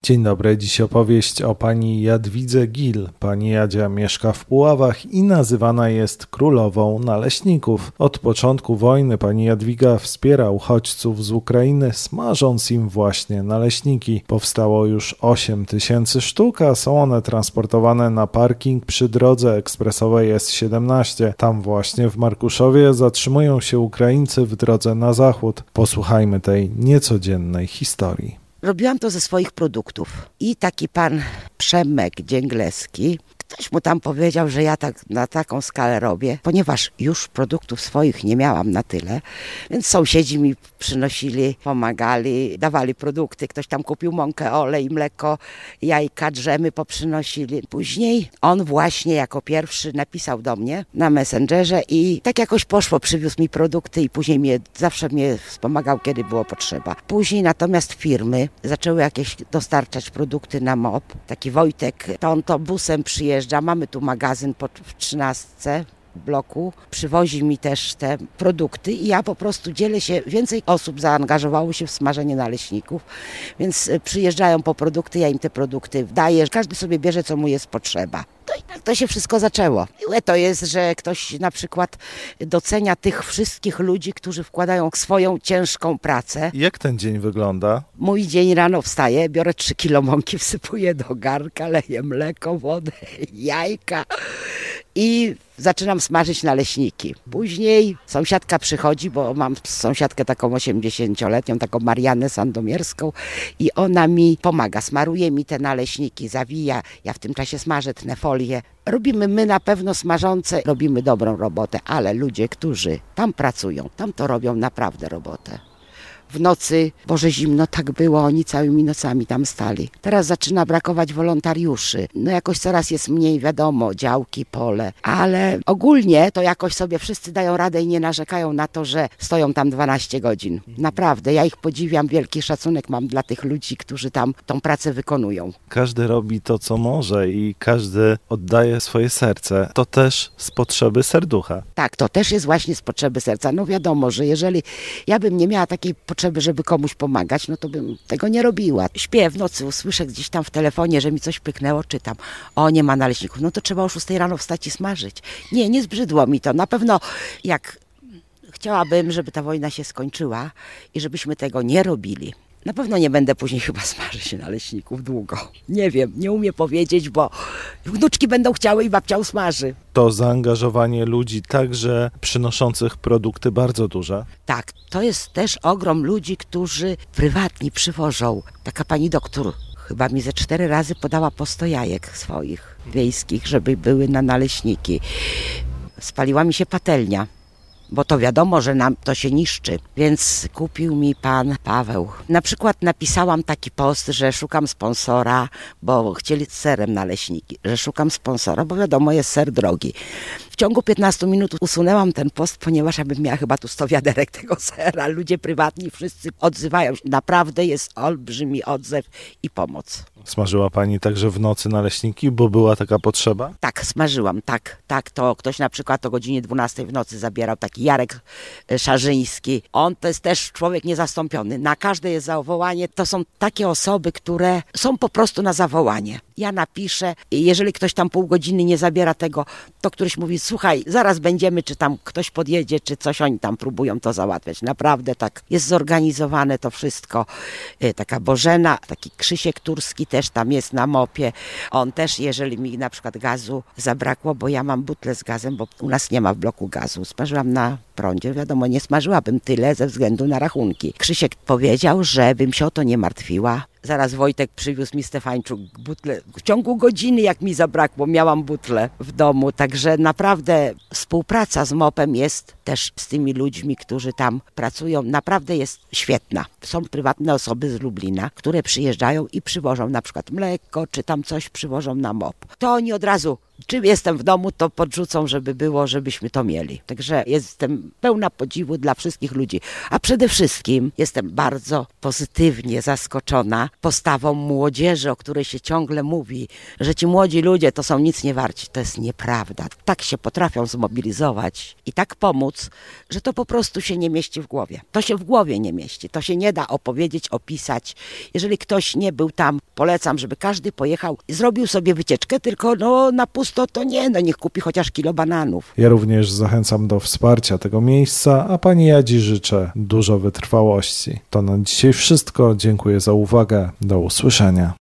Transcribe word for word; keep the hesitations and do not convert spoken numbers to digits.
Dzień dobry, dziś opowieść o pani Jadwidze Gil. Pani Jadzia mieszka w Puławach i nazywana jest królową naleśników. Od początku wojny pani Jadwiga wspiera uchodźców z Ukrainy, smażąc im właśnie naleśniki. Powstało już osiem tysięcy sztuk, a są one transportowane na parking przy drodze ekspresowej S siedemnaście. Tam właśnie w Markuszowie zatrzymują się Ukraińcy w drodze na zachód. Posłuchajmy tej niecodziennej historii. Robiłam to ze swoich produktów i taki pan Przemek Dzięglewski, ktoś mu tam powiedział, że ja tak na taką skalę robię, ponieważ już produktów swoich nie miałam na tyle, więc sąsiedzi mi przynosili, pomagali, dawali produkty, ktoś tam kupił mąkę, olej, mleko, jajka, drzemy poprzynosili. Później on właśnie jako pierwszy napisał do mnie na Messengerze i tak jakoś poszło, przywiózł mi produkty i później mnie, zawsze mnie wspomagał, kiedy było potrzeba. Później natomiast firmy zaczęły jakieś dostarczać produkty na M O P. Taki Wojtek, to on to busem przyjeżdża. Mamy tu magazyn po, w trzynastce bloku, przywozi mi też te produkty i ja po prostu dzielę się, więcej osób zaangażowało się w smażenie naleśników, więc przyjeżdżają po produkty, ja im te produkty daję, każdy sobie bierze, co mu jest potrzeba. To i tak to się wszystko zaczęło. Miłe to jest, że ktoś na przykład docenia tych wszystkich ludzi, którzy wkładają swoją ciężką pracę. Jak ten dzień wygląda? Mój dzień rano wstaję, biorę trzy kilo mąki, wsypuję do garnka, leję mleko, wodę, jajka i zaczynam smażyć naleśniki. Później sąsiadka przychodzi, bo mam sąsiadkę taką osiemdziesięcioletnią, taką Mariannę Sandomierską i ona mi pomaga, smaruje mi te naleśniki, zawija, ja w tym czasie smażę, tnę folię. Robimy my na pewno smażące, robimy dobrą robotę, ale ludzie, którzy tam pracują, tam to robią naprawdę robotę. W nocy, Boże zimno, tak było, oni całymi nocami tam stali. Teraz zaczyna brakować wolontariuszy. No jakoś coraz jest mniej, wiadomo, działki, pole, ale ogólnie to jakoś sobie wszyscy dają radę i nie narzekają na to, że stoją tam dwanaście godzin. Naprawdę, ja ich podziwiam, wielki szacunek mam dla tych ludzi, którzy tam tą pracę wykonują. Każdy robi to, co może i każdy oddaje swoje serce. To też z potrzeby serducha. Tak, to też jest właśnie z potrzeby serca. No wiadomo, że jeżeli ja bym nie miała takiej potrzeby, żeby komuś pomagać, no to bym tego nie robiła. Śpię w nocy, usłyszę gdzieś tam w telefonie, że mi coś pyknęło, czytam. O, nie ma naleśników. No to trzeba o szóstej rano wstać i smażyć. Nie, nie zbrzydło mi to. Na pewno jak chciałabym, żeby ta wojna się skończyła i żebyśmy tego nie robili. Na pewno nie będę później chyba smażyć naleśników długo. Nie wiem, nie umiem powiedzieć, bo wnuczki będą chciały i babcia usmaży. To zaangażowanie ludzi także przynoszących produkty bardzo duże. Tak, to jest też ogrom ludzi, którzy prywatnie przywożą. Taka pani doktor chyba mi ze cztery razy podała po sto jajek swoich wiejskich, żeby były na naleśniki. Spaliła mi się patelnia, bo to wiadomo, że nam to się niszczy, więc kupił mi pan Paweł. Na przykład napisałam taki post, że szukam sponsora, bo chcieli z serem naleśniki, że szukam sponsora, bo wiadomo, jest ser drogi. W ciągu piętnastu minut usunęłam ten post, ponieważ ja bym miała chyba tu sto wiaderek tego sera. Ludzie prywatni wszyscy odzywają się. Naprawdę jest olbrzymi odzew i pomoc. Smażyła pani także w nocy naleśniki, bo była taka potrzeba? Tak, smażyłam, tak, tak. To ktoś na przykład o godzinie dwunastej w nocy zabierał, taki Jarek Szarzyński. On to jest też człowiek niezastąpiony. Na każde jest zawołanie. To są takie osoby, które są po prostu na zawołanie. Ja napiszę i jeżeli ktoś tam pół godziny nie zabiera tego, to któryś mówi, słuchaj, zaraz będziemy, czy tam ktoś podjedzie, czy coś, oni tam próbują to załatwiać. Naprawdę tak jest zorganizowane to wszystko. Taka Bożena, taki Krzysiek Turski też tam jest na mopie. On też, jeżeli mi na przykład gazu zabrakło, bo ja mam butlę z gazem, bo u nas nie ma w bloku gazu. Smażyłam na prądzie, wiadomo, nie smażyłabym tyle ze względu na rachunki. Krzysiek powiedział, żebym się o to nie martwiła. Zaraz Wojtek przywiózł mi Stefańczuk butlę. W ciągu godziny, jak mi zabrakło, miałam butlę w domu. Także naprawdę współpraca z mopem jest też z tymi ludźmi, którzy tam pracują. Naprawdę jest świetna. Są prywatne osoby z Lublina, które przyjeżdżają i przywożą na przykład mleko, czy tam coś przywożą na mop. To oni od razu czym jestem w domu, to podrzucą, żeby było, żebyśmy to mieli. Także jestem pełna podziwu dla wszystkich ludzi. A przede wszystkim jestem bardzo pozytywnie zaskoczona postawą młodzieży, o której się ciągle mówi, że ci młodzi ludzie to są nic nie warci. To jest nieprawda. Tak się potrafią zmobilizować i tak pomóc, że to po prostu się nie mieści w głowie. To się w głowie nie mieści. To się nie da opowiedzieć, opisać. Jeżeli ktoś nie był tam, polecam, żeby każdy pojechał i zrobił sobie wycieczkę, tylko no na pusto to nie, no niech kupi chociaż kilo bananów. Ja również zachęcam do wsparcia tego miejsca, a pani Jadzi życzę dużo wytrwałości. To na dzisiaj wszystko. Dziękuję za uwagę. Do usłyszenia.